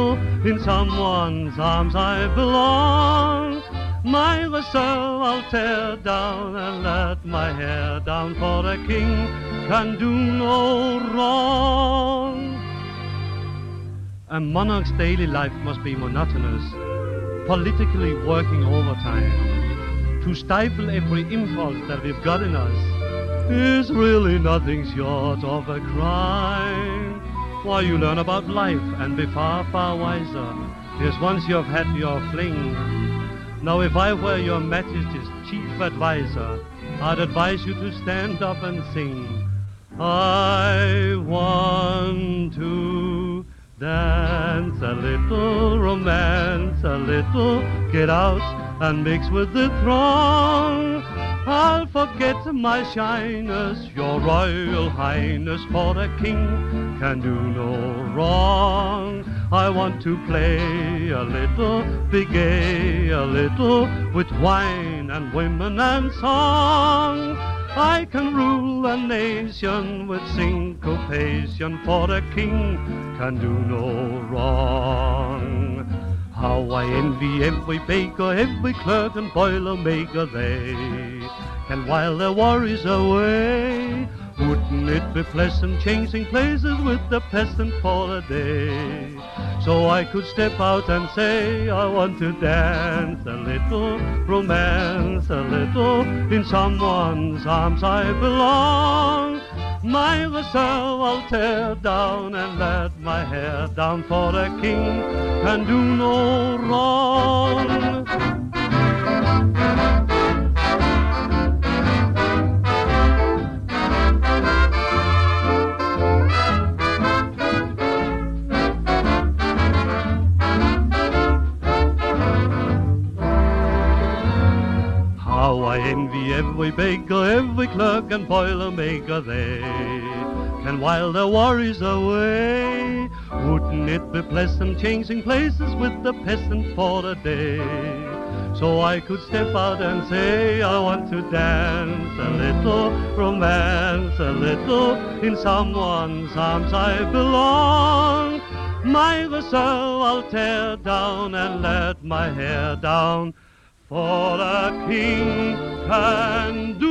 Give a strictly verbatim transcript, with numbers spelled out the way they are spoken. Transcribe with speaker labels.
Speaker 1: little, in someone's arms I belong. My reserve I'll tear down and let my hair down, for a king can do no wrong. A monarch's daily life must be monotonous, politically working overtime. To stifle every impulse that we've got in us is really nothing short of a crime. Why, you learn about life and be far, far wiser. Yes, once you've had your fling. Now if I were your Majesty's chief advisor, I'd advise you to stand up and sing. I want to dance a little, romance a little, get out and mix with the throng. I'll forget my shyness, your royal highness, for a king can do no wrong. I want to play a little, be gay a little, with wine and women and song. I can rule a nation with syncopation, for a king can do no wrong. How I envy every baker, every clerk and boiler maker, they can while their worries away. Wouldn't it be pleasant changing places with the peasant for a day? So I could step out and say, I want to dance a little, romance a little, in someone's arms I belong. My reserve I'll tear down and let my hair down, for a king can do no wrong. How I envy every baker, every clerk and boiler maker, they can while their worries away. Wouldn't it be pleasant changing places with the peasant for a day? So I could step out and say, I want to dance a little, romance a little, in someone's arms I belong. My reserve I'll tear down and let my hair down, for a king can do